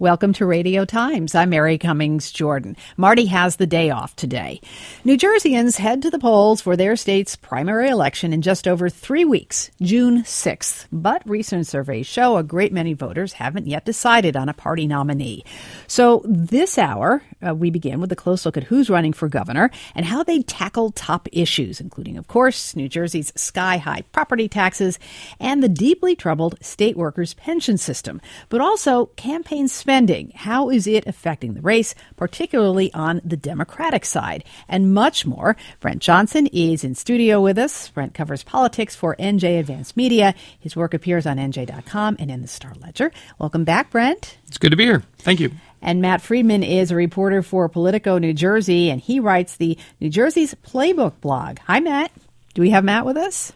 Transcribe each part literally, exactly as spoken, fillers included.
Welcome to Radio Times. I'm Mary Cummings Jordan. Marty has the day off today. New Jerseyans head to the polls for their state's primary election in just over three weeks, June sixth. But recent surveys show a great many voters haven't yet decided on a party nominee. So this hour, uh, we begin with a close look at who's running for governor and how they tackle top issues, including, of course, New Jersey's sky-high property taxes and the deeply troubled state workers' pension system, but also campaign spending. How is it affecting the race, particularly on the Democratic side? And much more. Brent Johnson is in studio with us. Brent covers politics for N J Advanced Media. His work appears on N J dot com and in the Star Ledger. Welcome back, Brent. It's good to be here. Thank you. And Matt Friedman is a reporter for Politico New Jersey, and he writes the New Jersey's Playbook blog. Hi, Matt. Do we have Matt with us?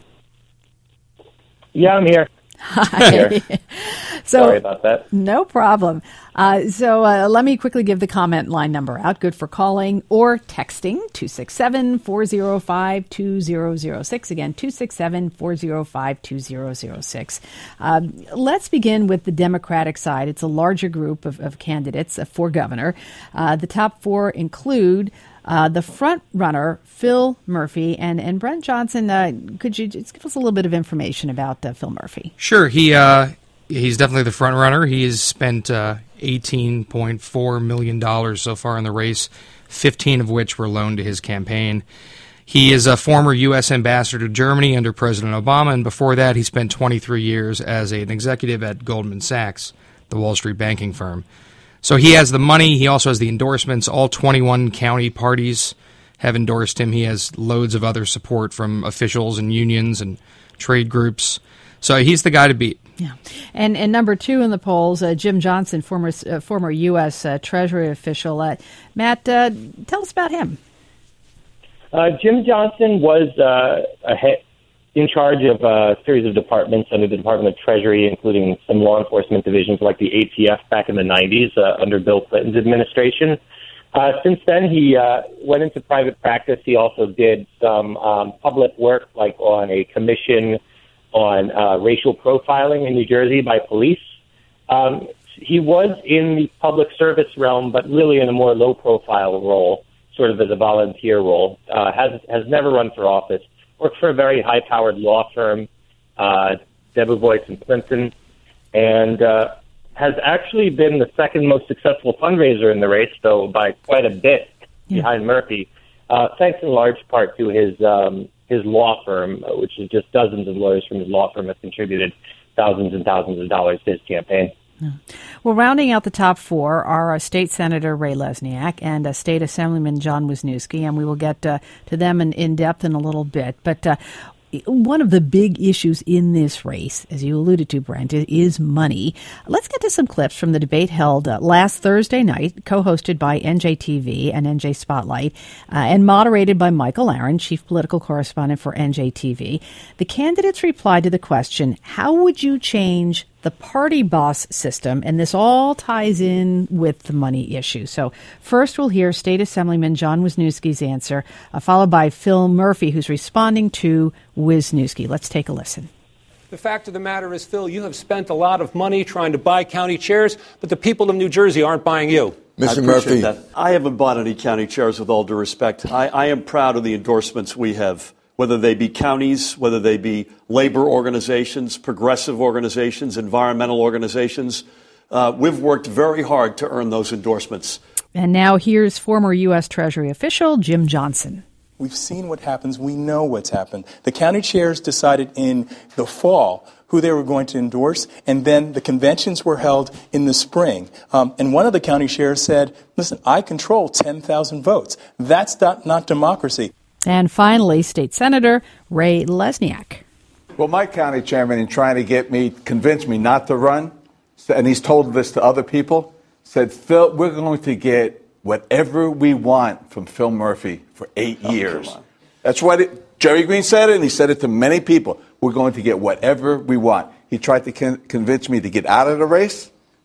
Yeah, I'm here. Hi. So, Sorry about that. No problem. Uh, so uh, let me quickly give the comment line number out. Good for calling or texting, two six seven, four oh five, two oh oh six. Again, two six seven, four oh five, two oh oh six. Um, let's begin with the Democratic side. It's a larger group of, of candidates for governor. Uh, the top four include Uh, the front runner, Phil Murphy, and, and Brent Johnson. Uh, could you just give us a little bit of information about uh, Phil Murphy? Sure. He uh, he's definitely the front runner. He has spent uh, eighteen point four million dollars so far in the race, fifteen of which were loaned to his campaign. He is a former U S ambassador to Germany under President Obama, and before that he spent twenty-three years as an executive at Goldman Sachs, the Wall Street banking firm. So he has the money. He also has the endorsements. All twenty-one county parties have endorsed him. He has loads of other support from officials and unions and trade groups. So he's the guy to beat. Yeah. And and number two in the polls, uh, Jim Johnson, former uh, former U S Uh, Treasury official. Uh, Matt, uh, tell us about him. Uh, Jim Johnson was uh, a head, in charge of a series of departments under the Department of Treasury, including some law enforcement divisions like the A T F back in the nineties uh, under Bill Clinton's administration. Uh, since then, he uh, went into private practice. He also did some um, public work, like on a commission on uh, racial profiling in New Jersey by police. Um, he was in the public service realm, but really in a more low-profile role, sort of as a volunteer role. Uh, has has never run for office. Worked for a very high-powered law firm, uh, Debevoise and Clinton, and uh, has actually been the second most successful fundraiser in the race, though by quite a bit yeah. behind Murphy, uh, thanks in large part to his um, his law firm, which is just dozens of lawyers from his law firm have contributed thousands and thousands of dollars to his campaign. Yeah. Well, rounding out the top four are uh, State Senator Ray Lesniak and uh, State Assemblyman John Wisniewski, and we will get uh, to them in, in depth in a little bit. But uh, one of the big issues in this race, as you alluded to, Brent, is money. Let's get to some clips from the debate held uh, last Thursday night, co-hosted by N J T V and N J Spotlight, uh, and moderated by Michael Aaron, chief political correspondent for N J T V. The candidates replied to the question, how would you change the party boss system? And this all ties in with the money issue. So first we'll hear State Assemblyman John Wisniewski's answer, uh, followed by Phil Murphy, who's responding to Wisniewski. Let's take a listen. The fact of the matter is, Phil, you have spent a lot of money trying to buy county chairs, but the people of New Jersey aren't buying you. Mister Murphy. That. I haven't bought any county chairs, with all due respect. I, I am proud of the endorsements we have, whether they be counties, whether they be labor organizations, progressive organizations, environmental organizations. Uh, we've worked very hard to earn those endorsements. And now here's former U S Treasury official Jim Johnson. We've seen what happens. We know what's happened. The county chairs decided in the fall who they were going to endorse, and then the conventions were held in the spring. Um, and one of the county chairs said, listen, I control ten thousand votes. That's not, not democracy. And finally, State Senator Ray Lesniak. Well, my county chairman, in trying to get me, convince me not to run, and he's told this to other people, said, Phil, we're going to get whatever we want from Phil Murphy for eight oh, years. That's what it, Jerry Green said it, and he said it to many people. We're going to get whatever we want. He tried to con- convince me to get out of the race.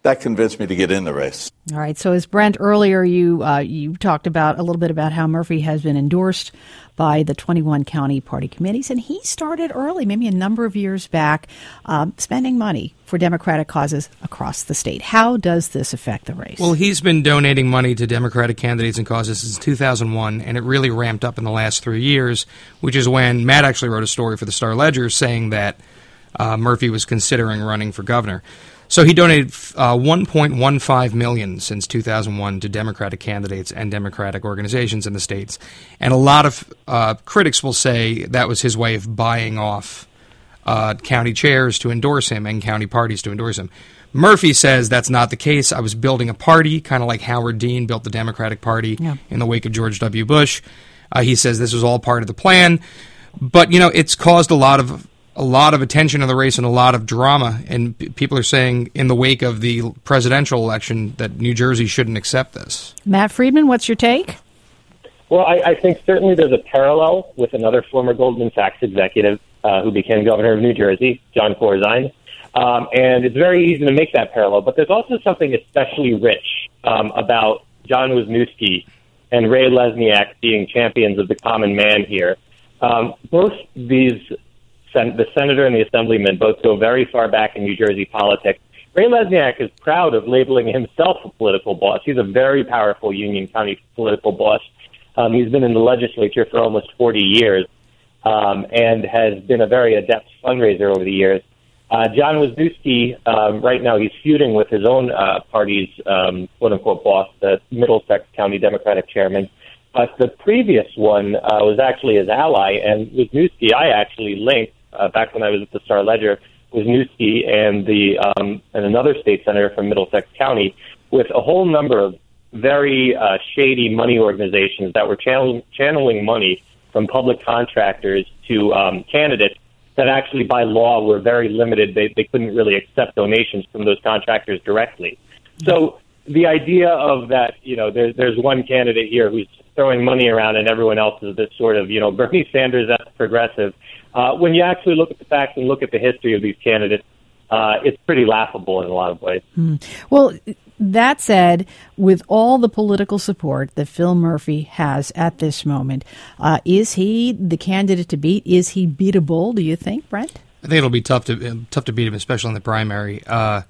that convinced me to get in the race. All right. So as Brent earlier, you uh, you talked about a little bit about how Murphy has been endorsed by the twenty-one county party committees, and he started early, maybe a number of years back, um, spending money for Democratic causes across the state. How does this affect the race? Well, he's been donating money to Democratic candidates and causes since two thousand one, and it really ramped up in the last three years, which is when Matt actually wrote a story for the Star-Ledger saying that uh, Murphy was considering running for governor. So he donated uh, one point one five million dollars since two thousand one to Democratic candidates and Democratic organizations in the states. And a lot of uh, critics will say that was his way of buying off uh, county chairs to endorse him and county parties to endorse him. Murphy says that's not the case. I was building a party, kind of like Howard Dean built the Democratic Party yeah. in the wake of George W. Bush. Uh, he says this was all part of the plan. But, you know, it's caused a lot of a lot of attention in the race and a lot of drama, and p- people are saying in the wake of the presidential election that New Jersey shouldn't accept this. Matt Friedman, what's your take? Well, I, I think certainly there's a parallel with another former Goldman Sachs executive uh, who became governor of New Jersey, John Corzine, um, and it's very easy to make that parallel, but there's also something especially rich um, about John Wisniewski and Ray Lesniak being champions of the common man here. Um, both these the senator and the assemblyman both go very far back in New Jersey politics. Ray Lesniak is proud of labeling himself a political boss. He's a very powerful Union County political boss. Um, he's been in the legislature for almost forty years um, and has been a very adept fundraiser over the years. Uh, John Wisniewski, um, right now he's feuding with his own uh, party's um, quote-unquote boss, the Middlesex County Democratic chairman. But the previous one uh, was actually his ally, and Wisniewski I actually linked Uh, back when I was at the Star-Ledger, Wisniewski and the um, and another state senator from Middlesex County with a whole number of very uh, shady money organizations that were channel- channeling money from public contractors to um, candidates that actually by law were very limited. They, they couldn't really accept donations from those contractors directly. So the idea of that, you know, there, there's one candidate here who's throwing money around and everyone else is this sort of, you know, Bernie Sanders, that's progressive. Uh, when you actually look at the facts and look at the history of these candidates, uh, it's pretty laughable in a lot of ways. Hmm. Well, that said, with all the political support that Phil Murphy has at this moment, uh, is he the candidate to beat? Is he beatable, do you think, Brent? I think it'll be tough to uh, tough to beat him, especially in the primary. Uh,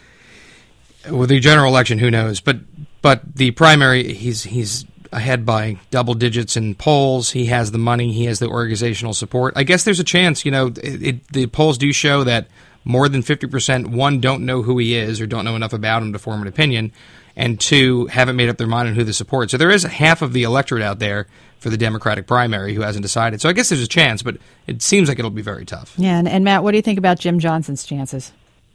with the general election, who knows? But but the primary, he's he's ahead by double digits in polls. He has the money. He has the organizational support. I guess there's a chance, you know, it, it, the polls do show that more than fifty percent, one, don't know who he is or don't know enough about him to form an opinion, and two, haven't made up their mind on who they support. So there is half of the electorate out there for the Democratic primary who hasn't decided. So I guess there's a chance, but it seems like it'll be very tough. Yeah, and, and Matt, what do you think about Jim Johnson's chances?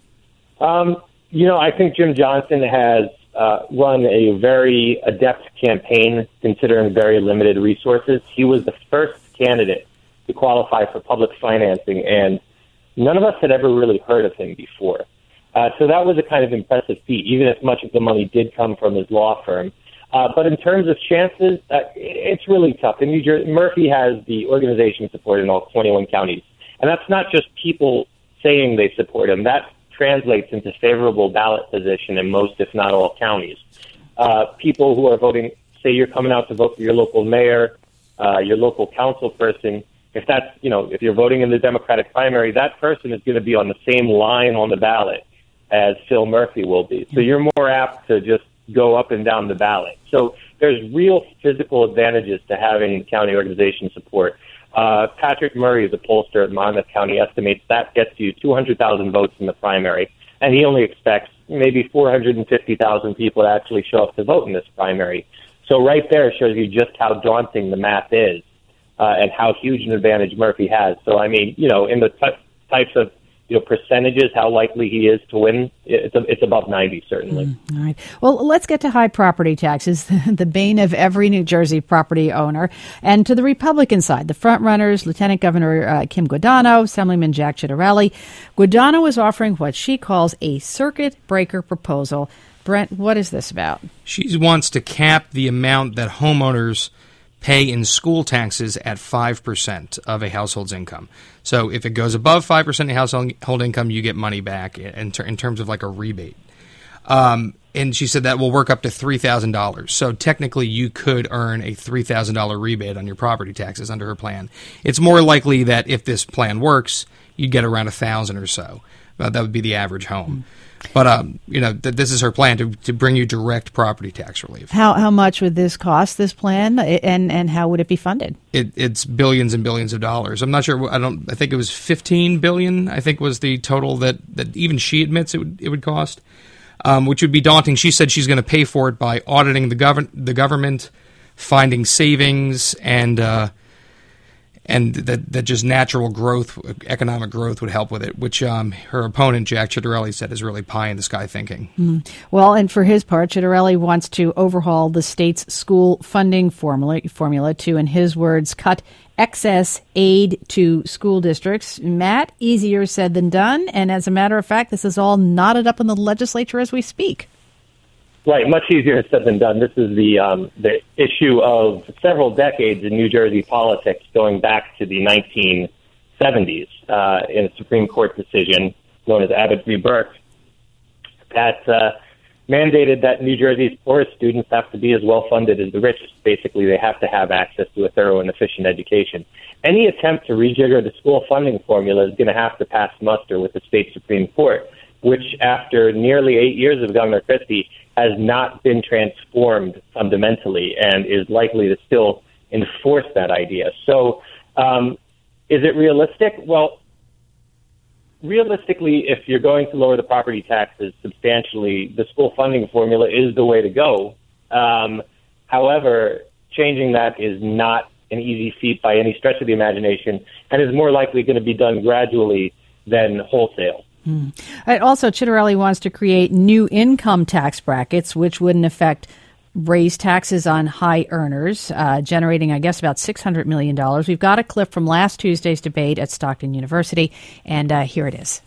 Um, you know, I think Jim Johnson has Uh, run a very adept campaign considering very limited resources. He was the first candidate to qualify for public financing, and none of us had ever really heard of him before. Uh, so that was a kind of impressive feat, even if much of the money did come from his law firm. Uh, but in terms of chances, uh, it's really tough. In New Jersey, Murphy has the organization support in all twenty-one counties, and that's not just people saying they support him. That translates into favorable ballot position in most, if not all, counties. Uh, people who are voting, say you're coming out to vote for your local mayor, uh, your local council person, if that's, you know, if you're voting in the Democratic primary, that person is going to be on the same line on the ballot as Phil Murphy will be. So you're more apt to just go up and down the ballot. So there's real physical advantages to having county organization support. Uh, Patrick Murray, the pollster at Monmouth County, estimates that gets you two hundred thousand votes in the primary, and he only expects maybe four hundred fifty thousand people to actually show up to vote in this primary. So right there shows you just how daunting the math is uh, and how huge an advantage Murphy has. So, I mean, you know, in the t- types of you know, percentages, how likely he is to win, it's, a, it's above ninety, certainly. Mm, all right. Well, let's get to high property taxes, the bane of every New Jersey property owner. And to the Republican side, the frontrunners, Lieutenant Governor uh, Kim Guadagno, Assemblyman Jack Ciattarelli. Guadagno is offering what she calls a circuit breaker proposal. Brent, what is this about? She wants to cap the amount that homeowners pay in school taxes at five percent of a household's income. So if it goes above five percent of household income, you get money back in, ter- in terms of like a rebate. Um, and she said that will work up to three thousand dollars. So technically you could earn a three thousand dollars rebate on your property taxes under her plan. It's more likely that if this plan works, you'd get around one thousand dollars or so. Uh, that would be the average home. But, um, you know, th- this is her plan to, to bring you direct property tax relief. How how much would this cost, this plan, and, and how would it be funded? It, it's billions and billions of dollars. I'm not sure. I don't. I think it was fifteen billion dollars, I think was the total that, that even she admits it would, it would cost, um, which would be daunting. She said she's going to pay for it by auditing the, gov- the government, finding savings, and uh, and that, that just natural growth, economic growth would help with it, which um, her opponent, Jack Ciattarelli, said is really pie-in-the-sky thinking. Mm. Well, and for his part, Ciattarelli wants to overhaul the state's school funding formula, formula to, in his words, cut excess aid to school districts. Matt, easier said than done, and as a matter of fact, this is all knotted up in the legislature as we speak. Right, much easier said than done. This is the um, the issue of several decades in New Jersey politics, going back to the nineteen seventies, uh, in a Supreme Court decision known as Abbott v. Burke, that uh, mandated that New Jersey's poorest students have to be as well funded as the richest. Basically, they have to have access to a thorough and efficient education. Any attempt to rejigger the school funding formula is going to have to pass muster with the state Supreme Court, which, after nearly eight years of Governor Christie, has not been transformed fundamentally and is likely to still enforce that idea. So um, is it realistic? Well, realistically, if you're going to lower the property taxes substantially, the school funding formula is the way to go. Um, however, changing that is not an easy feat by any stretch of the imagination and is more likely going to be done gradually than wholesale. Hmm. Also, Ciattarelli wants to create new income tax brackets, which would, in effect, raise taxes on high earners, uh, generating, I guess, about six hundred million dollars. We've got a clip from last Tuesday's debate at Stockton University, and uh, here it is.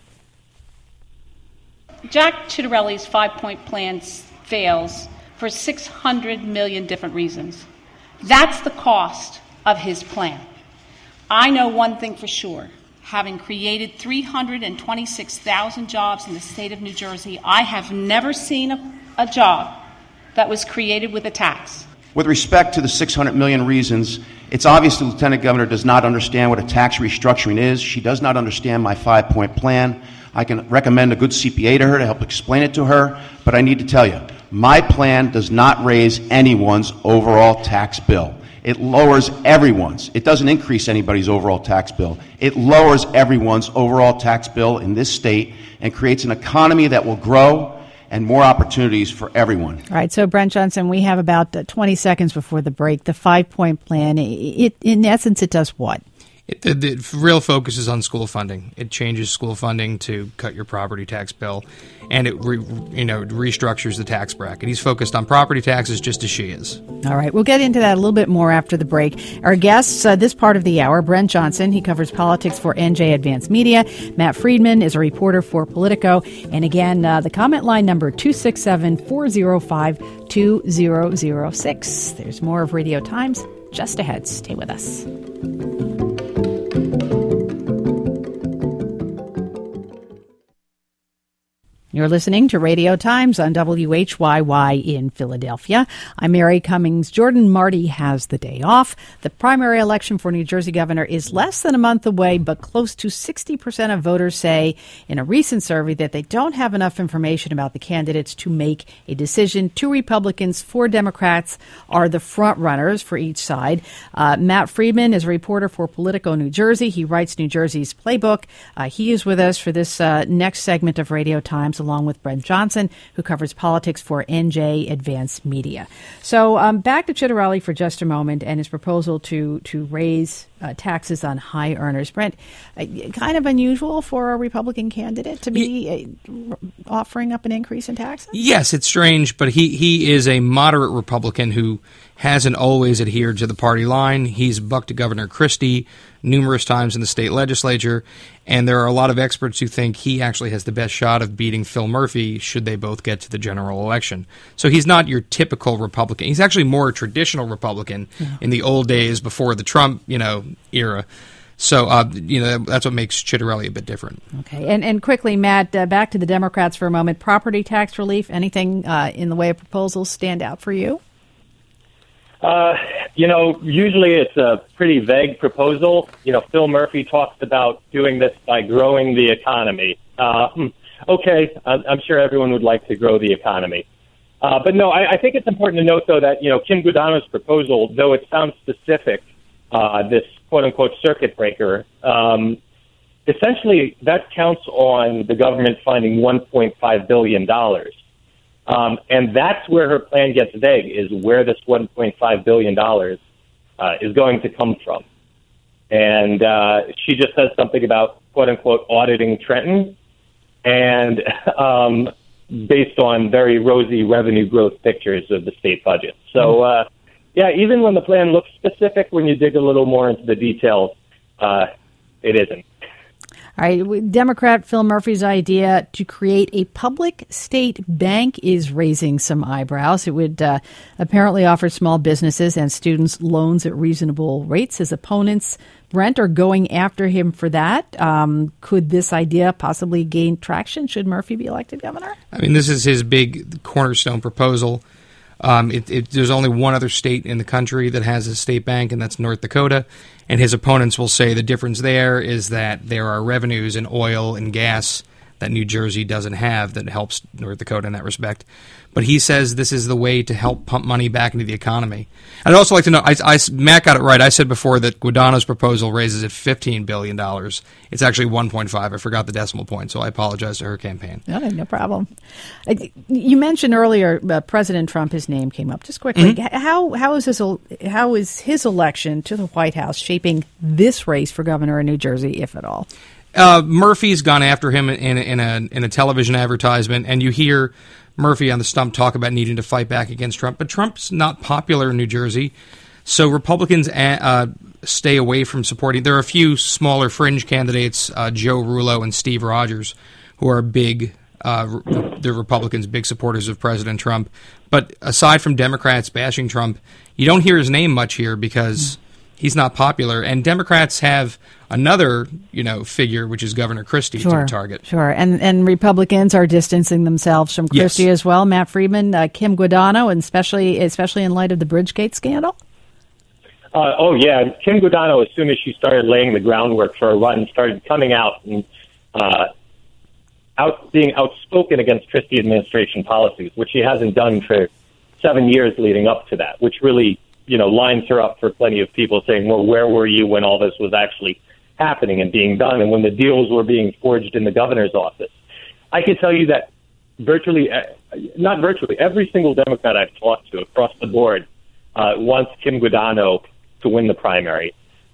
Jack Ciattarelli's five-point plan fails for six hundred million different reasons. That's the cost of his plan. I know one thing for sure. Having created three hundred twenty-six thousand jobs in the state of New Jersey, I have never seen a, a job that was created with a tax. With respect to the six hundred million reasons, it's obvious the Lieutenant Governor does not understand what a tax restructuring is. She does not understand my five-point plan. I can recommend a good C P A to her to help explain it to her, but I need to tell you, my plan does not raise anyone's overall tax bill. It lowers everyone's. It doesn't increase anybody's overall tax bill. It lowers everyone's overall tax bill in this state and creates an economy that will grow and more opportunities for everyone. All right, so Brent Johnson, we have about twenty seconds before the break. The five-point plan, it, in essence, it does what? It, the, the real focus is on school funding. It changes school funding to cut your property tax bill, and it re, you know restructures the tax bracket. He's focused on property taxes just as she is. All right, we'll get into that a little bit more after the break. Our guests uh, this part of the hour, Brent Johnson. He covers politics for N J Advance Media. Matt Friedman is a reporter for Politico. And again, uh, the comment line number two six seven, four oh five, two oh oh six. There's more of Radio Times just ahead. Stay with us. You're listening to Radio Times on W H Y Y in Philadelphia. I'm Mary Cummings Jordan. Marty has the day off. The primary election for New Jersey governor is less than a month away, but close to sixty percent of voters say in a recent survey that they don't have enough information about the candidates to make a decision. Two Republicans, four Democrats are the front runners for each side. Uh, Matt Friedman is a reporter for Politico New Jersey. He writes New Jersey's playbook. Uh, he is with us for this uh, next segment of Radio Times, along with Brent Johnson, who covers politics for N J Advance Media. So um, back to Ciattarelli for just a moment and his proposal to to raise uh, taxes on high earners. Brent, uh, kind of unusual for a Republican candidate to be uh, offering up an increase in taxes? Yes, it's strange, but he, he is a moderate Republican who hasn't always adhered to the party line. He's bucked Governor Christie numerous times in the state legislature, and there are a lot of experts who think he actually has the best shot of beating Phil Murphy should they both get to the general election. So he's not your typical Republican. He's actually more a traditional Republican yeah. in the old days before the Trump, you know, era. So, uh, you know, that's what makes Chitterelli a bit different. Okay. And and quickly, Matt, uh, back to the Democrats for a moment. Property tax relief, anything uh, in the way of proposals stand out for you? Uh, you know, usually it's a pretty vague proposal. You know, Phil Murphy talks about doing this by growing the economy. Uh, okay, I'm sure everyone would like to grow the economy. Uh, but no, I, I think it's important to note, though, that, you know, Kim Guadagno's proposal, though it sounds specific, uh, this quote-unquote circuit breaker, um, essentially that counts on the government finding one point five billion dollars. Um, and that's where her plan gets vague, is where this one point five billion dollars uh, is going to come from. And uh, she just says something about, quote-unquote, auditing Trenton, and um, based on very rosy revenue growth pictures of the state budget. So, uh, yeah, even when the plan looks specific, when you dig a little more into the details, uh, it isn't. All right, Democrat Phil Murphy's idea to create a public state bank is raising some eyebrows. It would uh, apparently offer small businesses and students loans at reasonable rates. His opponents, Brent, are going after him for that. Um, could this idea possibly gain traction? Should Murphy be elected governor? I mean, this is his big cornerstone proposal. Um, it, it, there's only one other state in the country that has a state bank, and that's North Dakota. And his opponents will say the difference there is that there are revenues in oil and gas that New Jersey doesn't have that helps North Dakota in that respect. But he says this is the way to help pump money back into the economy. I'd also like to know, I, I, Matt got it right. I said before that Guadagno's proposal raises it fifteen billion dollars. It's actually one point five. I forgot the decimal point, so I apologize to her campaign. No, no problem. You mentioned earlier uh, President Trump, his name came up. Just quickly, mm-hmm. how how is his how is his election to the White House shaping this race for governor in New Jersey, if at all? Uh, Murphy's gone after him in, in, a, in a television advertisement, and you hear Murphy on the stump talk about needing to fight back against Trump. But Trump's not popular in New Jersey, so Republicans uh, stay away from supporting. There are a few smaller fringe candidates, uh, Joe Rullo and Steve Rogers, who are big, uh, the Republicans, big supporters of President Trump. But aside from Democrats bashing Trump, you don't hear his name much here because he's not popular. And Democrats have another, you know, figure, which is Governor Christie, sure, to target. Sure, and and Republicans are distancing themselves from Christie yes. as well. Matt Friedman, uh, Kim Guadagno, and especially especially in light of the Bridgegate scandal. Uh, oh yeah, Kim Guadagno, as soon as she started laying the groundwork for a run, started coming out and uh, out being outspoken against Christie administration policies, which she hasn't done for seven years leading up to that, which really, you know, lines her up for plenty of people saying, well, where were you when all this was actually happening and being done and when the deals were being forged in the governor's office? I can tell you that virtually, not virtually, every single Democrat I've talked to across the board uh, wants Kim Guadagno to win the primary.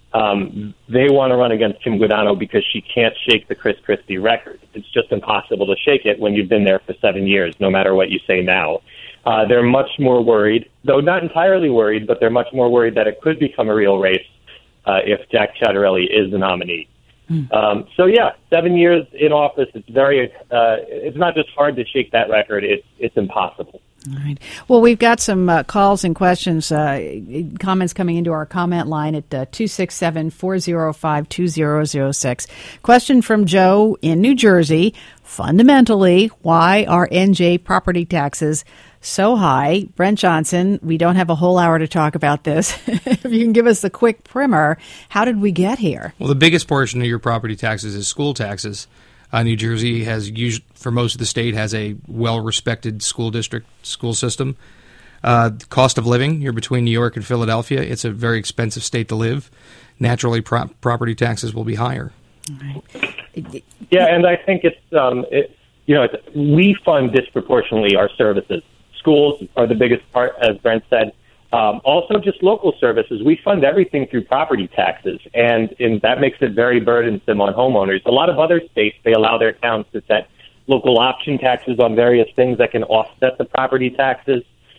Um, they want to run against Kim Guadagno because she can't shake the Chris Christie record. It's just impossible to shake it when you've been there for seven years, no matter what you say now. Uh, they're much more worried, though not entirely worried, but they're much more worried that it could become a real race uh, if Jack Ciattarelli is the nominee. Mm. Um, so, yeah, seven years in office, it's very, uh, it's not just hard to shake that record, it's, it's impossible. All right. Well, we've got some uh, calls and questions, uh, comments coming into our comment line at uh, two six seven, four oh five, two oh oh six. Question from Joe in New Jersey. Fundamentally, why are N J property taxes so high? Brent Johnson, we don't have a whole hour to talk about this. If you can give us a quick primer, how did we get here? Well, the biggest portion of your property taxes is school taxes. Uh, New Jersey has, used, for most of the state, has a well-respected school district school system. Uh, cost of living, you're between New York and Philadelphia. It's a very expensive state to live. Naturally, pro- property taxes will be higher. All right. Yeah, and I think it's, um, it, you know, it's, we fund disproportionately our services. Schools are the biggest part, as Brent said. Um, also, just local services. We fund everything through property taxes, and, and that makes it very burdensome on homeowners. A lot of other states, they allow their towns to set local option taxes on various things that can offset the property taxes.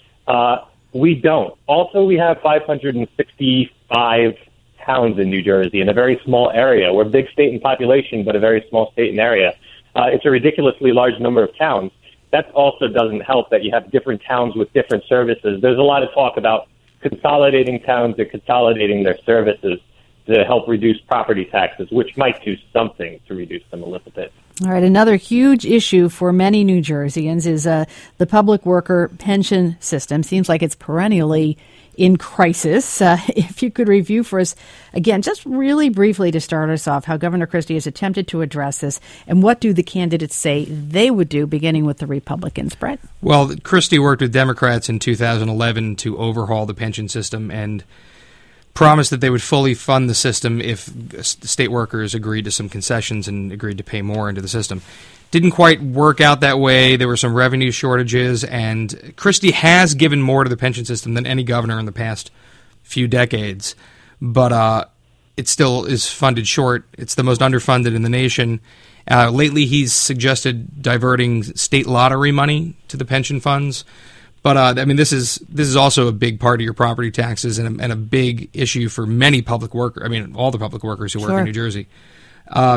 Uh, we don't. Also, we have five hundred sixty-five towns in New Jersey in a very small area. We're a big state in population, but a very small state in area. Uh, it's a ridiculously large number of towns. That also doesn't help that you have different towns with different services. There's a lot of talk about consolidating towns and consolidating their services. to help reduce property taxes, which might do something to reduce them a little bit. All right, another huge issue for many New Jerseyans is uh, the public worker pension system. Seems like it's perennially in crisis. Uh, if you could review for us, again, just really briefly to start us off, how Governor Christie has attempted to address this, and what do the candidates say they would do, beginning with the Republicans? Brett? Well, Christie worked with Democrats in two thousand eleven to overhaul the pension system and promised that they would fully fund the system if state workers agreed to some concessions and agreed to pay more into the system. Didn't quite work out that way. There were some revenue shortages, and Christie has given more to the pension system than any governor in the past few decades, but uh, it still is funded short. It's the most underfunded in the nation. Uh, lately, he's suggested diverting state lottery money to the pension funds. But uh, I mean, this is this is also a big part of your property taxes and a, and a big issue for many public workers. I mean, all the public workers who Sure. work in New Jersey. Uh,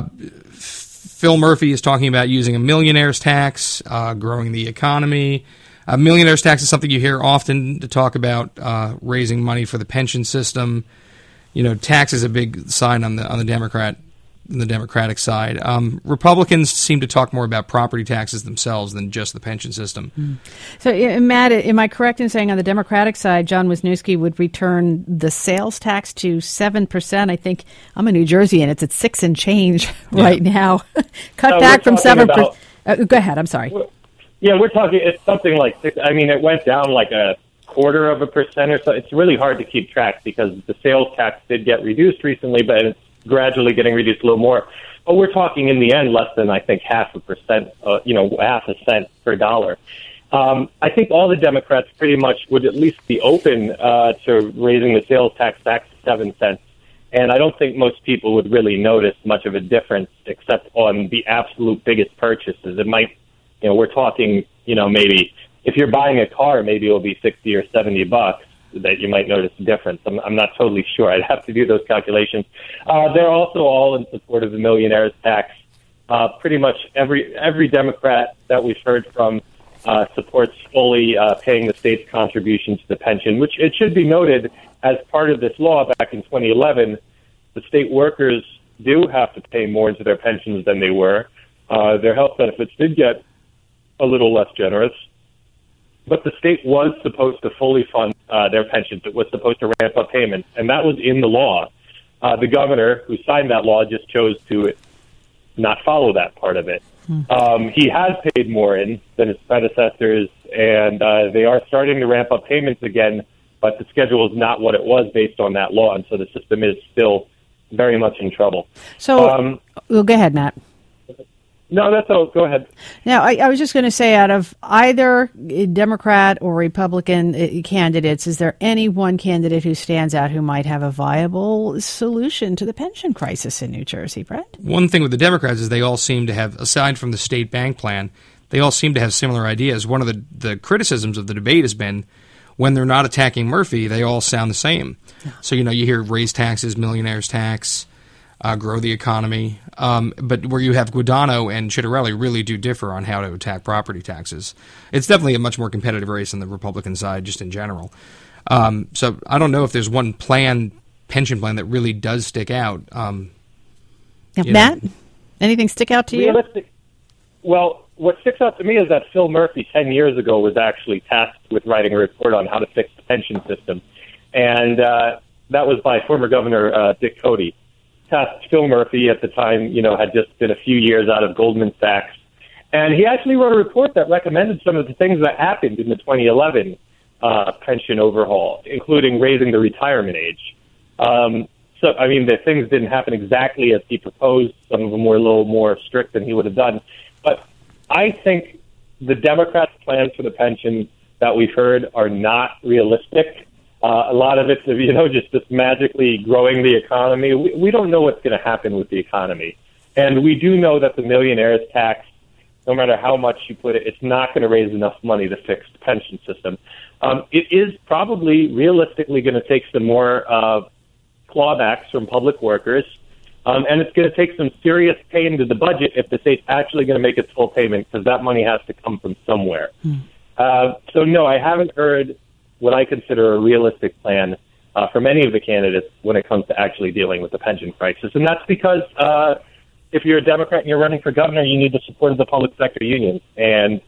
Phil Murphy is talking about using a millionaire's tax, uh, growing the economy. A millionaire's tax is something you hear often to talk about uh, raising money for the pension system. You know, tax is a big sign on the on the Democrat. On the Democratic side. Um, Republicans seem to talk more about property taxes themselves than just the pension system. Mm. So, uh, Matt, am I correct in saying on the Democratic side, John Wisniewski would return the sales tax to seven percent? I think I'm a New Jerseyan. It's at six and change yeah. right now. Cut no, back from seven percent. About, uh, go ahead. I'm sorry. Yeah, we're talking, it's something like six. I mean, it went down like a quarter of a percent or so. It's really hard to keep track because the sales tax did get reduced recently, but it's gradually getting reduced a little more. But we're talking in the end less than, I think, half a percent, uh, you know, half a cent per dollar. Um, I think all the Democrats pretty much would at least be open uh, to raising the sales tax back to seven cents. And I don't think most people would really notice much of a difference except on the absolute biggest purchases. It might, you know, we're talking, you know, maybe if you're buying a car, maybe it'll be sixty or seventy bucks. That you might notice a difference. I'm, I'm not totally sure. I'd have to do those calculations. Uh, they're also all in support of the millionaire's tax. Uh, pretty much every every Democrat that we've heard from uh, supports fully uh, paying the state's contribution to the pension, which it should be noted as part of this law back in twenty eleven, the state workers do have to pay more into their pensions than they were. Uh, their health benefits did get a little less generous. But the state was supposed to fully fund uh, their pensions. It was supposed to ramp up payments, and that was in the law. Uh, the governor who signed that law just chose to not follow that part of it. Hmm. Um, he has paid more in than his predecessors, and uh, they are starting to ramp up payments again, but the schedule is not what it was based on that law, and so the system is still very much in trouble. So, um, well, go ahead, Matt. No, that's all. Go ahead. Now, I, I was just going to say, out of either Democrat or Republican uh, candidates, is there any one candidate who stands out who might have a viable solution to the pension crisis in New Jersey, Brett? One thing with the Democrats is they all seem to have, aside from the state bank plan, they all seem to have similar ideas. One of the, the criticisms of the debate has been when they're not attacking Murphy, they all sound the same. Yeah. So, you know, you hear raise taxes, millionaire's tax, Uh, grow the economy. Um, but where you have Guadagno and Chittorelli really do differ on how to attack property taxes. It's definitely a much more competitive race on the Republican side just in general. Um, so I don't know if there's one plan, pension plan, that really does stick out. Um, now, Matt, know. anything stick out to Realistic. you? Well, what sticks out to me is that Phil Murphy ten years ago was actually tasked with writing a report on how to fix the pension system. And uh, that was by former Governor uh, Dick Cody. Tasked Phil Murphy at the time, you know, had just been a few years out of Goldman Sachs. And he actually wrote a report that recommended some of the things that happened in the twenty eleven uh, pension overhaul, including raising the retirement age. Um, so, I mean, the things didn't happen exactly as he proposed. Some of them were a little more strict than he would have done. But I think the Democrats' plans for the pension that we've heard are not realistic. Uh, a lot of it's, you know, just, just magically growing the economy. We, we don't know what's going to happen with the economy. And we do know that the millionaire's tax, no matter how much you put it, it's not going to raise enough money to fix the pension system. Um, it is probably realistically going to take some more uh, clawbacks from public workers. Um, and it's going to take some serious pain to the budget if the state's actually going to make its full payment, because that money has to come from somewhere. Hmm. Uh, so, no, I haven't heard what I consider a realistic plan uh, for many of the candidates when it comes to actually dealing with the pension crisis. And that's because uh, if you're a Democrat and you're running for governor, you need the support of the public sector unions. And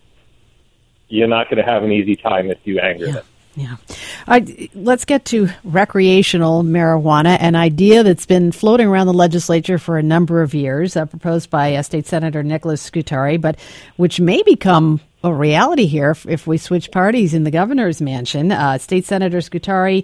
you're not going to have an easy time if you anger yeah. them. Yeah. Uh, let's get to recreational marijuana, an idea that's been floating around the legislature for a number of years, uh, proposed by uh, State Senator Nicholas Scutari, but which may become a reality here if, if we switch parties in the governor's mansion. Uh, State Senator Scutari,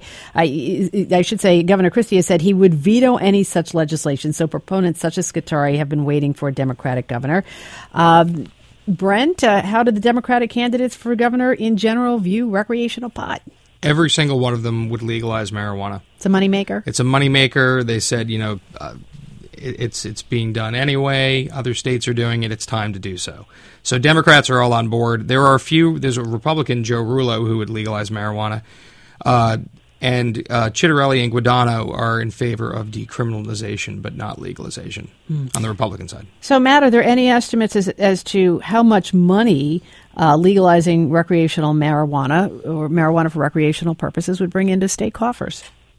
I, I should say Governor Christie has said he would veto any such legislation, so proponents such as Scutari have been waiting for a Democratic governor. Um, Brent, uh, how do the Democratic candidates for governor in general view recreational pot? Every single one of them would legalize marijuana. It's a moneymaker? It's a moneymaker. They said, you know, uh, it, it's it's being done anyway. Other states are doing it. It's time to do so. So Democrats are all on board. There are a few. There's a Republican, Joe Rullo, who would legalize marijuana. Uh, and uh, Chitterelli and Guadagno are in favor of decriminalization, but not legalization hmm. on the Republican side. So, Matt, are there any estimates as, as to how much money uh, legalizing recreational marijuana or marijuana for recreational purposes would bring into state coffers?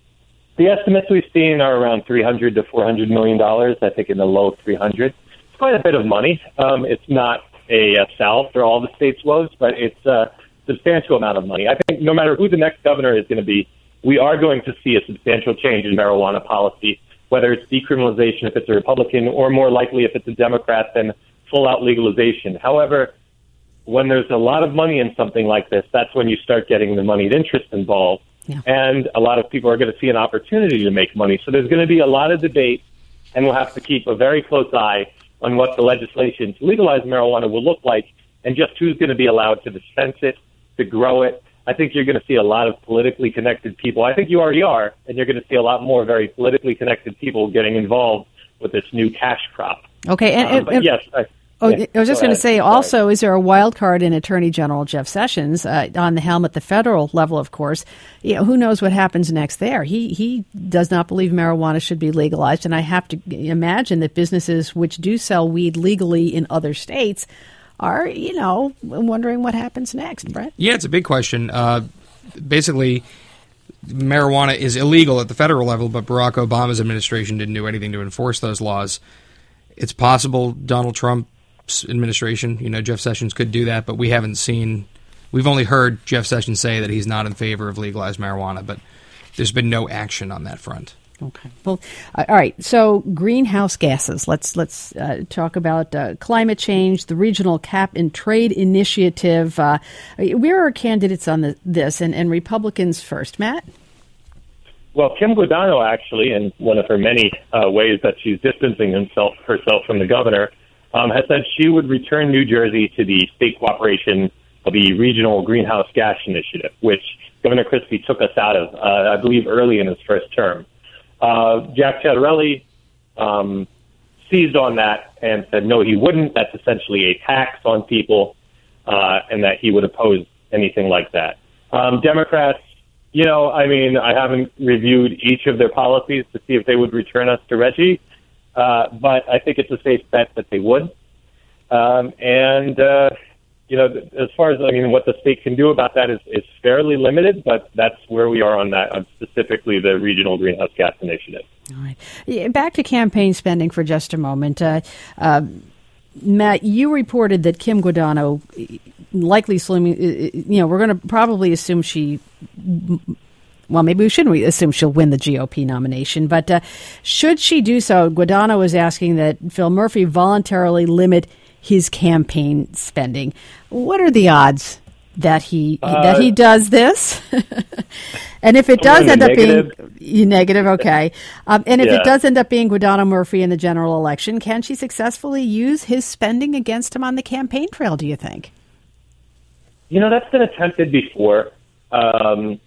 The estimates we've seen are around three hundred to four hundred million dollars. I think in the low three hundred. It's quite a bit of money. Um, it's not a, a salve for all the states' woes, but it's a substantial amount of money. I think no matter who the next governor is going to be, we are going to see a substantial change in marijuana policy, whether it's decriminalization if it's a Republican, or more likely if it's a Democrat, then full-out legalization. However, when there's a lot of money in something like this, that's when you start getting the moneyed interest involved. Yeah. And a lot of people are going to see an opportunity to make money. So there's going to be a lot of debate, and we'll have to keep a very close eye on what the legislation to legalize marijuana will look like, and just who's going to be allowed to dispense it, to grow it. I think you're going to see a lot of politically connected people. I think you already are, and you're going to see a lot more very politically connected people getting involved with this new cash crop. Okay, and, um, and, but and yes, I, oh, yeah, I was just go going to say, Sorry. also, is there a wild card in Attorney General Jeff Sessions uh, on the helm at the federal level? Of course, you know, who knows what happens next there? He he does not believe marijuana should be legalized, and I have to imagine that businesses which do sell weed legally in other states are, you know, wondering what happens next, Brett. Yeah, it's a big question. Uh, basically, marijuana is illegal at the federal level, but Barack Obama's administration didn't do anything to enforce those laws. It's possible Donald Trump's administration, you know, Jeff Sessions could do that, but we haven't seen, we've only heard Jeff Sessions say that he's not in favor of legalized marijuana, but there's been no action on that front. Okay. Well, uh, all right. So greenhouse gases. Let's let's uh, talk about uh, climate change, the Regional Cap and Trade Initiative. Uh, where are candidates on the, this, and, and Republicans first? Matt? Well, Kim Guadagno, actually, in one of her many uh, ways that she's distancing himself, herself from the governor, um, has said she would return New Jersey to the state cooperation of the Regional Greenhouse Gas Initiative, which Governor Christie took us out of, uh, I believe, early in his first term. Uh, Jack Ciattarelli um, seized on that and said, no, he wouldn't. That's essentially a tax on people, uh, and that he would oppose anything like that. Um, Democrats, you know, I mean, I haven't reviewed each of their policies to see if they would return us to Reggie, uh, but I think it's a safe bet that they would. Um, and, uh, you know, as far as, I mean, what the state can do about that is, is fairly limited, but that's where we are on that, on specifically the Regional Greenhouse Gas Initiative. All right. Yeah, back to campaign spending for just a moment. Uh, uh, Matt, you reported that Kim Guadagno likely, you know, we're going to probably assume she, well, maybe we shouldn't assume she'll win the G O P nomination, but uh, should she do so, Guadagno is asking that Phil Murphy voluntarily limit his campaign spending. What are the odds that he uh, that he does this? And if it does end up negative. being negative, okay. Um, and if yeah. it does end up being Guadagno Murphy in the general election, can she successfully use his spending against him on the campaign trail, do you think? You know, that's been attempted before. Um,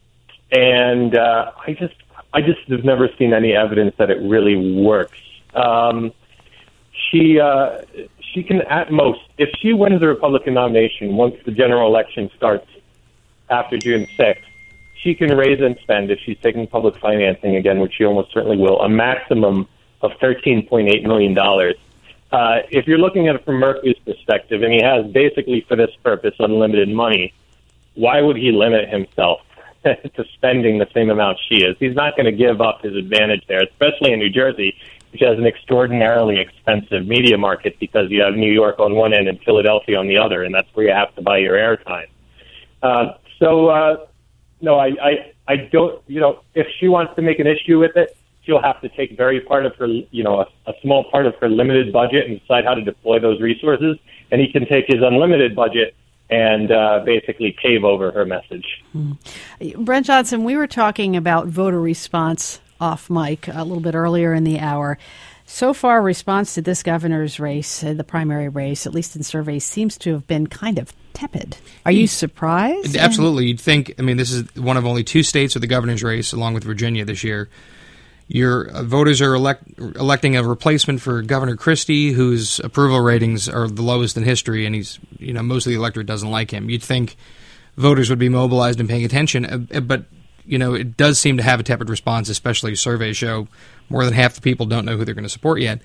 and uh, I just I just have never seen any evidence that it really works. Um, she... Uh, She can, at most, if she wins the Republican nomination once the general election starts after June sixth, she can raise and spend, if she's taking public financing again, which she almost certainly will, a maximum of thirteen point eight million dollars. Uh, if you're looking at it from Murphy's perspective, and he has basically for this purpose unlimited money, why would he limit himself? to spending the same amount she is. He's not going to give up his advantage there, especially in New Jersey, which has an extraordinarily expensive media market because you have New York on one end and Philadelphia on the other, and that's where you have to buy your airtime. Uh, so, uh, no, I, I, I don't, you know, if she wants to make an issue with it, she'll have to take very part of her, you know, a, a small part of her limited budget and decide how to deploy those resources, and he can take his unlimited budget and uh, basically pave over her message. Mm. Brent Johnson, we were talking about voter response off mic a little bit earlier in the hour. So far, response to this governor's race, uh, the primary race, at least in surveys, seems to have been kind of tepid. Are you surprised? Absolutely. You'd think, I mean, this is one of only two states with the governor's race, along with Virginia this year. Your uh, voters are elect, electing a replacement for Governor Christie, whose approval ratings are the lowest in history, and he's, you know, most of the electorate doesn't like him. You'd think voters would be mobilized and paying attention, uh, but, you know, it does seem to have a tepid response, especially surveys show more than half the people don't know who they're going to support yet.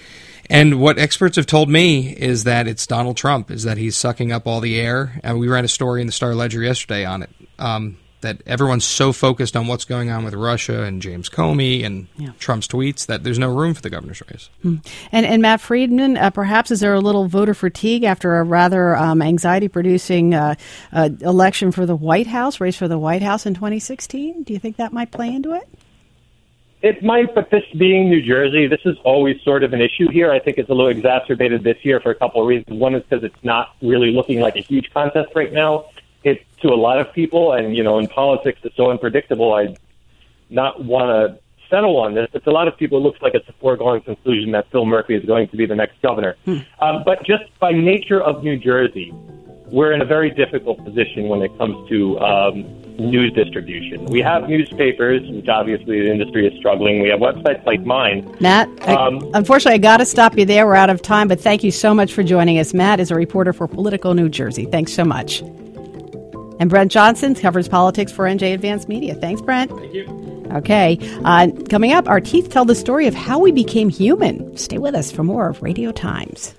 And what experts have told me is that it's Donald Trump, is that he's sucking up all the air. And we ran a story in the Star-Ledger yesterday on it, um, that everyone's so focused on what's going on with Russia and James Comey and yeah. Trump's tweets that there's no room for the governor's race. Hmm. And, and Matt Friedman, uh, perhaps is there a little voter fatigue after a rather um, anxiety-producing uh, uh, election for the White House, race for the White House in twenty sixteen? Do you think that might play into it? It might, but this being New Jersey, this is always sort of an issue here. I think it's a little exacerbated this year for a couple of reasons. One is because it's not really looking like a huge contest right now. It, to a lot of people, and, you know, in politics it's so unpredictable, I not want to settle on this, but to a lot of people it looks like it's a foregone conclusion that Phil Murphy is going to be the next governor. Hmm. Um, but just by nature of New Jersey, we're in a very difficult position when it comes to um, news distribution. We have newspapers, which obviously the industry is struggling. We have websites like mine. Matt, um, I, unfortunately, I got to stop you there. We're out of time, but thank you so much for joining us. Matt is a reporter for Political New Jersey. Thanks so much. And Brent Johnson covers politics for N J Advanced Media. Thanks, Brent. Thank you. Okay. Uh, coming up, our teeth tell the story of how we became human. Stay with us for more of Radio Times.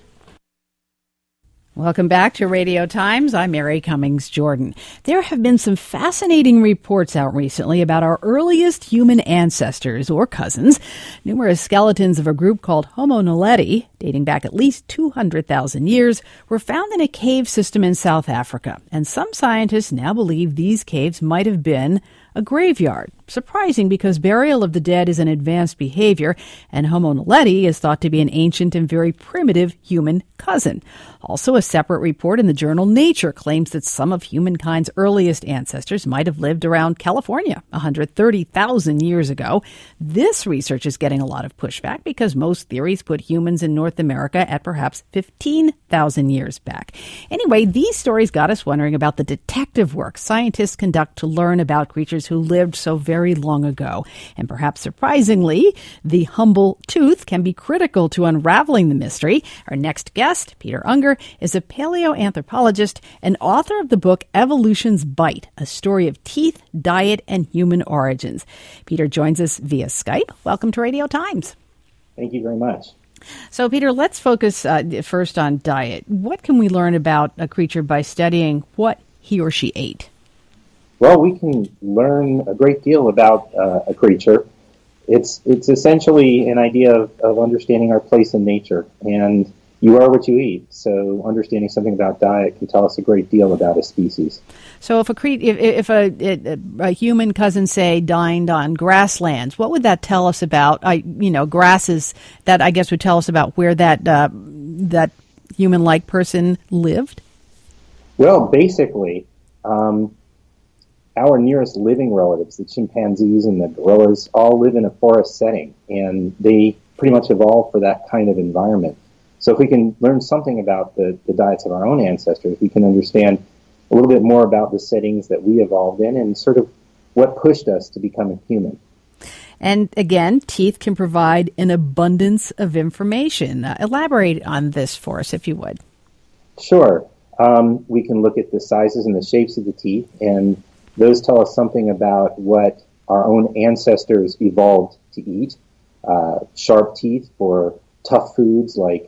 Welcome back to Radio Times. I'm Mary Cummings Jordan. There have been some fascinating reports out recently about our earliest human ancestors or cousins. Numerous skeletons of a group called Homo naledi, dating back at least two hundred thousand years, were found in a cave system in South Africa. And some scientists now believe these caves might have been a graveyard. Surprising because burial of the dead is an advanced behavior, and Homo naledi is thought to be an ancient and very primitive human cousin. Also, a separate report in the journal Nature claims that some of humankind's earliest ancestors might have lived around California one hundred thirty thousand years ago. This research is getting a lot of pushback because most theories put humans in North America at perhaps fifteen thousand years back. Anyway, these stories got us wondering about the detective work scientists conduct to learn about creatures who lived so very long ago. And perhaps surprisingly, the humble tooth can be critical to unraveling the mystery. Our next guest, Peter Unger, is a paleoanthropologist and author of the book Evolution's Bite, a story of teeth, diet, and human origins. Peter joins us via Skype. Welcome to Radio Times. Thank you very much. So, Peter, let's focus uh, first on diet. What can we learn about a creature by studying what he or she ate? Well, we can learn a great deal about uh, a creature. It's it's essentially an idea of, of understanding our place in nature, and you are what you eat. So understanding something about diet can tell us a great deal about a species. So if a cre- if, if a, a, a human cousin, say, dined on grasslands, what would that tell us about, I, you know, grasses that I guess would tell us about where that uh, that human-like person lived? Well, basically, um, our nearest living relatives, the chimpanzees and the gorillas, all live in a forest setting, and they pretty much evolved for that kind of environment. So if we can learn something about the, the diets of our own ancestors, we can understand a little bit more about the settings that we evolved in and sort of what pushed us to become a human. And again, teeth can provide an abundance of information. Uh, elaborate on this for us, if you would. Sure. Um, we can look at the sizes and the shapes of the teeth, and those tell us something about what our own ancestors evolved to eat. Uh, sharp teeth for tough foods like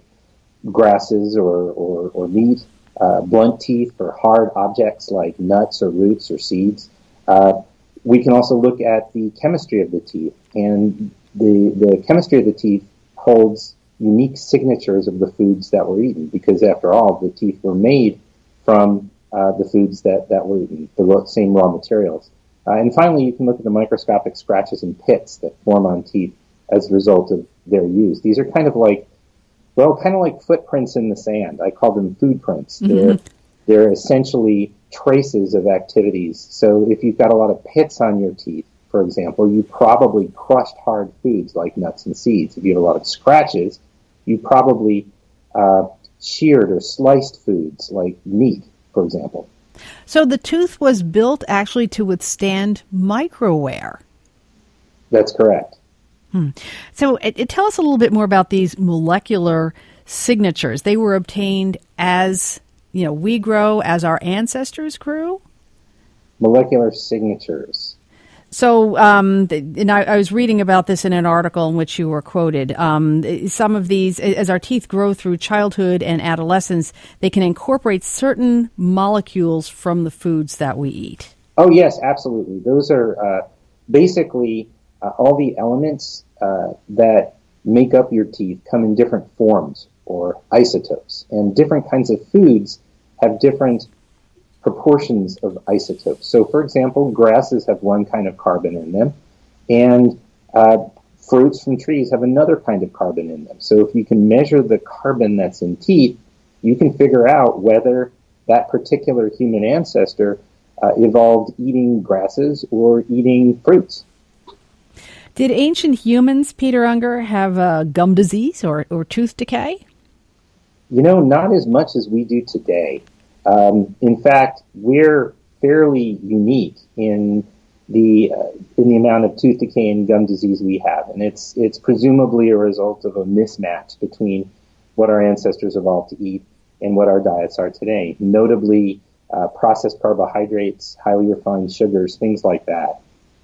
grasses or, or, or meat. Uh, blunt teeth for hard objects like nuts or roots or seeds. Uh, we can also look at the chemistry of the teeth, and the the chemistry of the teeth holds unique signatures of the foods that were eaten, because after all, the teeth were made from uh, the foods that, that were eaten, the same raw materials. Uh, and finally, you can look at the microscopic scratches and pits that form on teeth as a result of their use. These are kind of like, well, kind of like footprints in the sand. I call them food prints. Mm-hmm. They're, they're essentially traces of activities. So if you've got a lot of pits on your teeth, for example, you probably crushed hard foods like nuts and seeds. If you have a lot of scratches, you probably uh, sheared or sliced foods like meat, for example. So the tooth was built actually to withstand microwear. That's correct. Hmm. So it, it, tell us a little bit more about these molecular signatures. They were obtained as, you know, we grow, as our ancestors grew? Molecular signatures. So, um, and I, I was reading about this in an article in which you were quoted. Um, some of these, as our teeth grow through childhood and adolescence, they can incorporate certain molecules from the foods that we eat. Oh, yes, absolutely. Those are uh, basically uh, all the elements uh, that make up your teeth come in different forms or isotopes. And different kinds of foods have different proportions of isotopes. So, for example, grasses have one kind of carbon in them, and uh, fruits from trees have another kind of carbon in them. So if you can measure the carbon that's in teeth, you can figure out whether that particular human ancestor uh, evolved eating grasses or eating fruits. Did ancient humans, Peter Unger, have uh, gum disease or, or tooth decay? You know, not as much as we do today. Um, in fact, we're fairly unique in the uh, in the amount of tooth decay and gum disease we have, and it's it's presumably a result of a mismatch between what our ancestors evolved to eat and what our diets are today. Notably, uh, processed carbohydrates, highly refined sugars, things like that.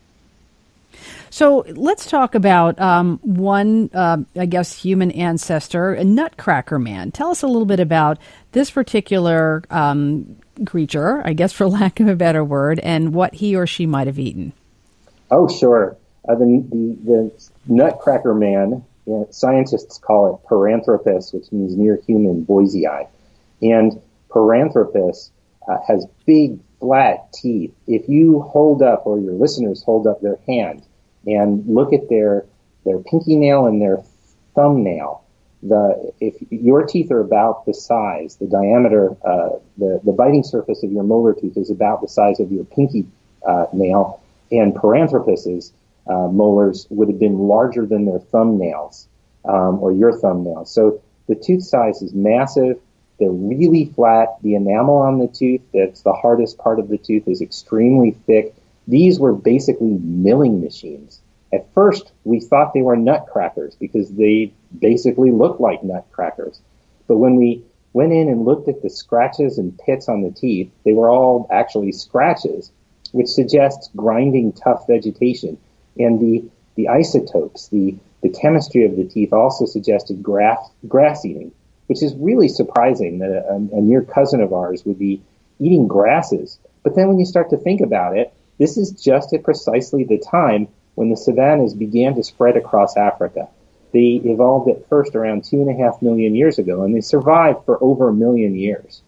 So let's talk about um, one, uh, I guess, human ancestor, a Nutcracker Man. Tell us a little bit about this particular um, creature, I guess, for lack of a better word, and what he or she might have eaten. Oh, sure. Uh, the, the, the Nutcracker Man, you know, scientists call it Paranthropus, which means near human Boisei. And Paranthropus uh, has big, flat teeth. If you hold up, or your listeners hold up their hand, and look at their their pinky nail and their thumbnail. The if your teeth are about the size, the diameter, uh, the the biting surface of your molar tooth is about the size of your pinky uh, nail, and Paranthropus's uh, molars would have been larger than their thumbnails um, or your thumbnails. So the tooth size is massive. They're really flat. The enamel on the tooth, that's the hardest part of the tooth, is extremely thick. These were basically milling machines. At first, we thought they were nutcrackers because they basically looked like nutcrackers. But when we went in and looked at the scratches and pits on the teeth, they were all actually scratches, which suggests grinding tough vegetation. And the, the isotopes, the, the chemistry of the teeth also suggested grass, grass eating, which is really surprising that a, a near cousin of ours would be eating grasses. But then when you start to think about it, this is just at precisely the time when the savannas began to spread across Africa. They evolved at first around two and a half million years ago, and they survived for over a million years.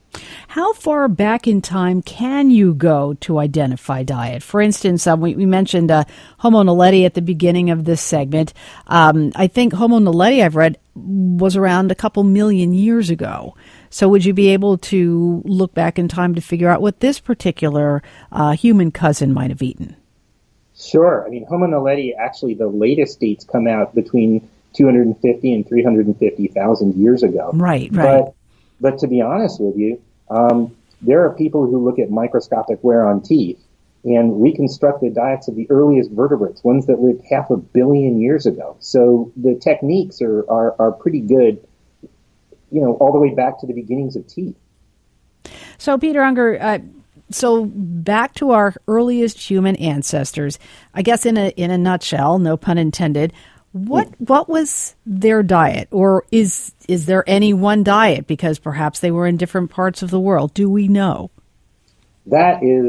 How far back in time can you go to identify diet? For instance, um, we, we mentioned uh, Homo naledi at the beginning of this segment. Um, I think Homo naledi, I've read, was around a couple million years ago. So would you be able to look back in time to figure out what this particular uh, human cousin might have eaten? Sure. I mean, Homo naledi, actually, the latest dates come out between two hundred fifty and three hundred fifty thousand years ago. Right, right. But, but to be honest with you, um, there are people who look at microscopic wear on teeth and reconstruct the diets of the earliest vertebrates, ones that lived half a billion years ago. So the techniques are, are, are pretty good, you know, all the way back to the beginnings of teeth. So, Peter Unger, uh, so back to our earliest human ancestors, I guess in a in a nutshell, no pun intended, what what was their diet? Or is is there any one diet? Because perhaps they were in different parts of the world. Do we know? That is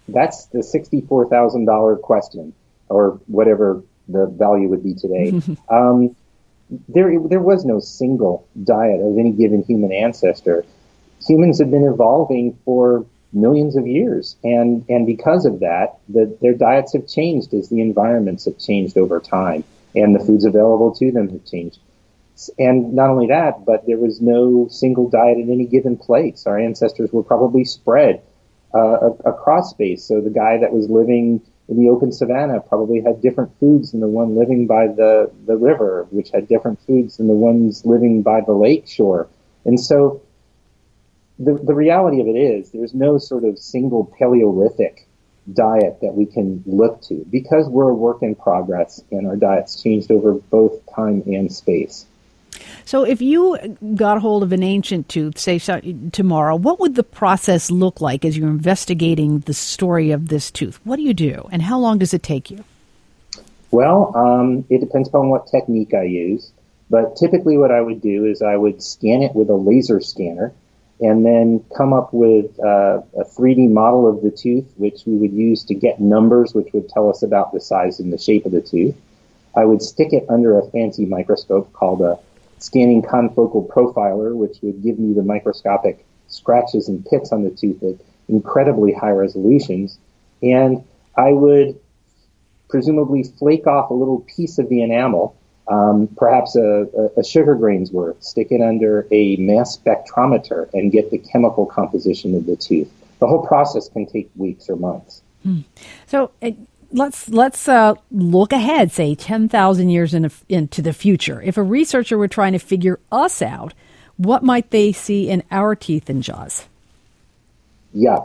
that's the sixty-four thousand dollars question, or whatever the value would be today. um, there, there was no single diet of any given human ancestor. Humans have been evolving for millions of years, and, and because of that, the, their diets have changed as the environments have changed over time, and the foods available to them have changed. And not only that, but there was no single diet in any given place. Our ancestors were probably spread uh, across space. So the guy that was living in the open savanna probably had different foods than the one living by the, the river, which had different foods than the ones living by the lake shore. And so the, the reality of it is there's no sort of single Paleolithic diet that we can look to, because we're a work in progress and our diets changed over both time and space. So if you got hold of an ancient tooth, say tomorrow, what would the process look like as you're investigating the story of this tooth? What do you do, and how long does it take you? Well, um, it depends upon what technique I use, but typically what I would do is I would scan it with a laser scanner and then come up with uh, a three D model of the tooth, which we would use to get numbers, which would tell us about the size and the shape of the tooth. I would stick it under a fancy microscope called a scanning confocal profiler, which would give me the microscopic scratches and pits on the tooth at incredibly high resolutions. And I would presumably flake off a little piece of the enamel, um, perhaps a, a sugar grain's worth, stick it under a mass spectrometer and get the chemical composition of the tooth. The whole process can take weeks or months. Hmm. So uh, let's let's uh, look ahead, say ten thousand years in a, into the future. If a researcher were trying to figure us out, what might they see in our teeth and jaws? Yuck.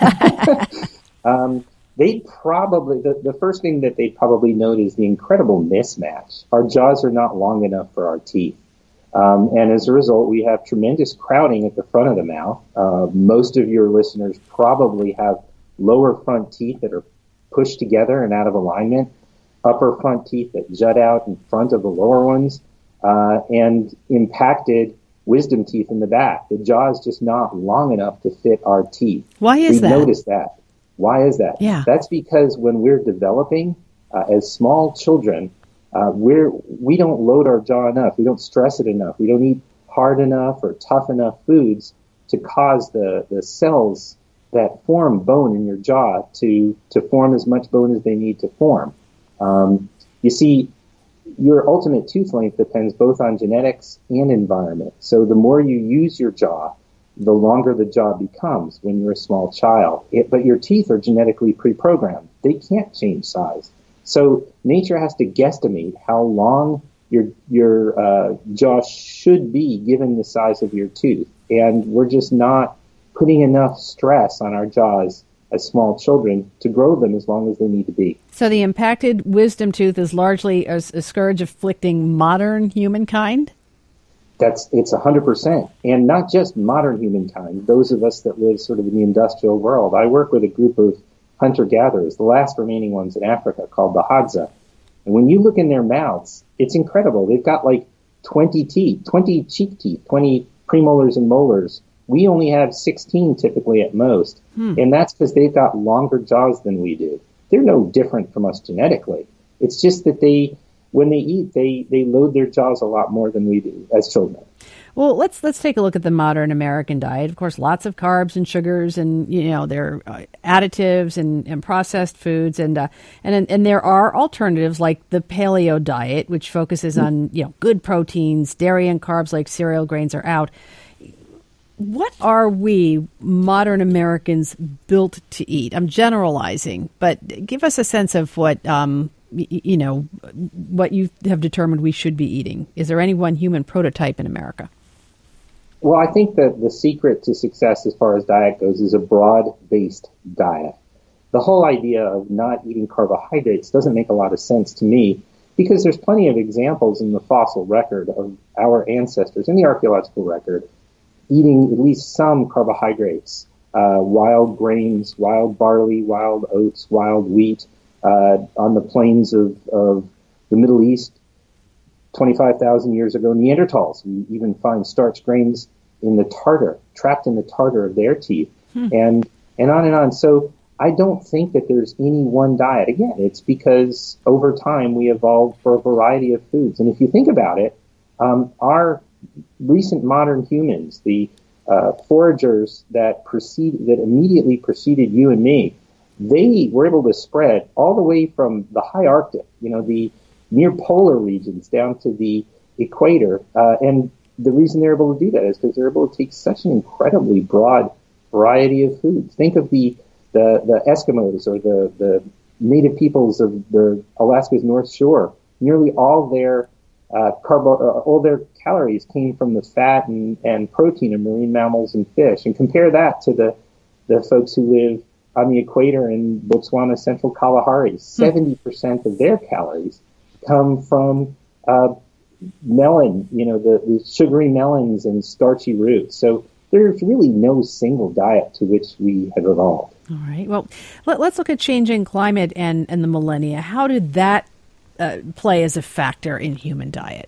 um, They'd probably, the, the first thing that they'd probably note is the incredible mismatch. Our jaws are not long enough for our teeth. Um, and as a result, we have tremendous crowding at the front of the mouth. Uh, most of your listeners probably have lower front teeth that are pushed together and out of alignment, upper front teeth that jut out in front of the lower ones, uh, and impacted wisdom teeth in the back. The jaw is just not long enough to fit our teeth. Why is we that? Notice that. Why is that? Yeah. That's because when we're developing uh, as small children, uh, we're, we don't load our jaw enough. We don't stress it enough. We don't eat hard enough or tough enough foods to cause the, the cells that form bone in your jaw to, to form as much bone as they need to form. Um, you see, your ultimate tooth length depends both on genetics and environment. So the more you use your jaw, the longer the jaw becomes when you're a small child. It, but your teeth are genetically pre-programmed. They can't change size. So nature has to guesstimate how long your your uh, jaw should be given the size of your tooth. And we're just not putting enough stress on our jaws as small children to grow them as long as they need to be. So the impacted wisdom tooth is largely a, a scourge afflicting modern humankind? That's, it's one hundred percent. And not just modern humankind, those of us that live sort of in the industrial world. I work with a group of hunter-gatherers, the last remaining ones in Africa, called the Hadza. And when you look in their mouths, it's incredible. They've got like twenty teeth, twenty cheek teeth, twenty premolars and molars. We only have sixteen typically at most. Hmm. And that's because they've got longer jaws than we do. They're no different from us genetically. It's just that they... when they eat, they, they load their jaws a lot more than we do as children. Well, let's let's take a look at the modern American diet. Of course, lots of carbs and sugars, and you know there are uh, additives and, and processed foods, and uh, and and there are alternatives like the paleo diet, which focuses mm-hmm. on you know good proteins, dairy and carbs like cereal grains are out. What are we modern Americans built to eat? I'm generalizing, but give us a sense of what. Um, you know, what you have determined we should be eating. Is there any one human prototype in America? Well, I think that the secret to success as far as diet goes is a broad-based diet. The whole idea of not eating carbohydrates doesn't make a lot of sense to me because there's plenty of examples in the fossil record of our ancestors, in the archaeological record, eating at least some carbohydrates, uh, wild grains, wild barley, wild oats, wild wheat, Uh, on the plains of, of the Middle East twenty-five thousand years ago, Neanderthals. We even find starch grains in the tartar, trapped in the tartar of their teeth, hmm. and and on and on. So I don't think that there's any one diet. Again, it's because over time we evolved for a variety of foods. And if you think about it, um, our recent modern humans, the uh, foragers that precede, that immediately preceded you and me, they were able to spread all the way from the high Arctic, you know, the near polar regions down to the equator. Uh, and the reason they're able to do that is because they're able to take such an incredibly broad variety of foods. Think of the the, the Eskimos or the, the native peoples of the Alaska's North Shore. Nearly all their uh, carbo, uh, all their calories came from the fat and, and protein of marine mammals and fish. And compare that to the, the folks who live on the equator in Botswana, Central Kalahari. seventy percent of their calories come from uh, melon, you know, the, the sugary melons and starchy roots. So there's really no single diet to which we have evolved. All right. Well, let, let's look at changing climate and, and the millennia. How did that uh, play as a factor in human diet?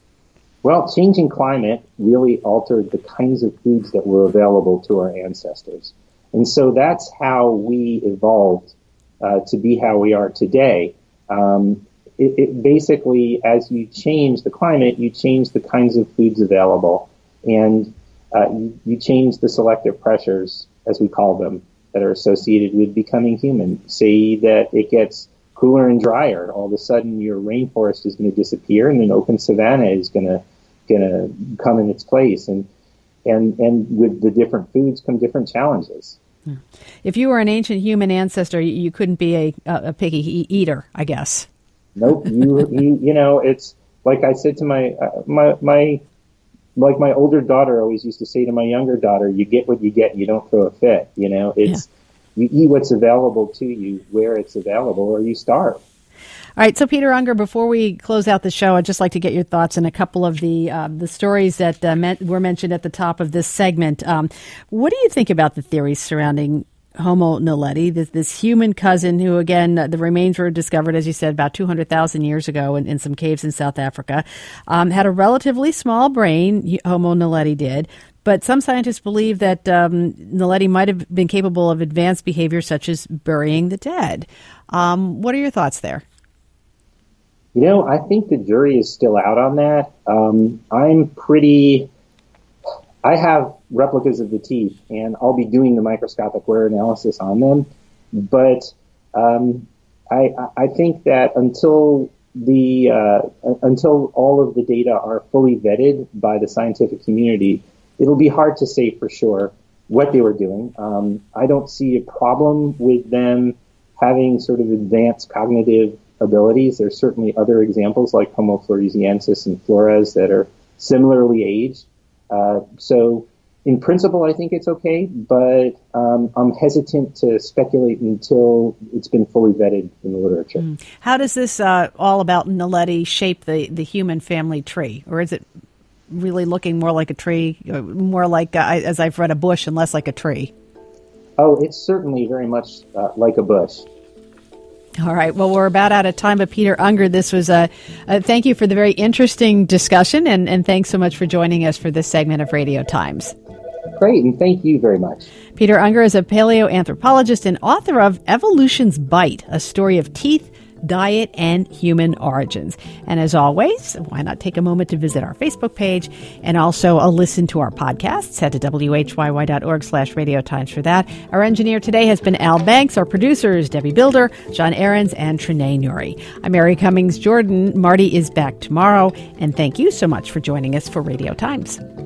Well, changing climate really altered the kinds of foods that were available to our ancestors. And so that's how we evolved uh, to be how we are today. Um, it, it basically, as you change the climate, you change the kinds of foods available, and uh, you, you change the selective pressures, as we call them, that are associated with becoming human. Say that it gets cooler and drier, all of a sudden your rainforest is going to disappear, and an open savanna is going to going to come in its place. And And and with the different foods come different challenges. If you were an ancient human ancestor, you couldn't be a, a piggy eater, I guess. Nope. You you you know, it's like I said to my uh, my my like my older daughter always used to say to my younger daughter, "You get what you get. You don't throw a fit." You know, it's yeah. You eat what's available to you where it's available, or you starve. All right, so Peter Unger, before we close out the show, I'd just like to get your thoughts on a couple of the uh, the stories that uh, met, were mentioned at the top of this segment. Um, what do you think about the theories surrounding Homo naledi, this, this human cousin who, again, uh, the remains were discovered, as you said, about two hundred thousand years ago in, in some caves in South Africa, um, had a relatively small brain, Homo naledi did, but some scientists believe that um, Naledi might have been capable of advanced behavior such as burying the dead. Um, what are your thoughts there? You know, I think the jury is still out on that. Um, I'm pretty, I have replicas of the teeth, and I'll be doing the microscopic wear analysis on them. But um, I, I think that until the uh, until all of the data are fully vetted by the scientific community, it'll be hard to say for sure what they were doing. Um, I don't see a problem with them having sort of advanced cognitive abilities. There's certainly other examples like Homo floresiensis and Flores that are similarly aged. Uh, so in principle, I think it's okay, but um, I'm hesitant to speculate until it's been fully vetted in the literature. Mm. How does this uh, all about Naledi shape the, the human family tree? Or is it really looking more like a tree, more like, uh, as I've read, a bush and less like a tree? Oh, it's certainly very much uh, like a bush. All right. Well, we're about out of time, but Peter Unger, this was a, a thank you for the very interesting discussion, and, and thanks so much for joining us for this segment of Radio Times. Great, and thank you very much. Peter Unger is a paleoanthropologist and author of Evolution's Bite, a story of teeth, diet, and human origins. And as always, why not take a moment to visit our Facebook page and also uh, listen to our podcasts. Head to W H Y Y dot org slash Radio Times for that. Our engineer today has been Al Banks. Our producers, Debbie Builder, John Ahrens, and Trinae Nuri. I'm Mary Cummings Jordan. Marty is back tomorrow. And thank you so much for joining us for Radio Times.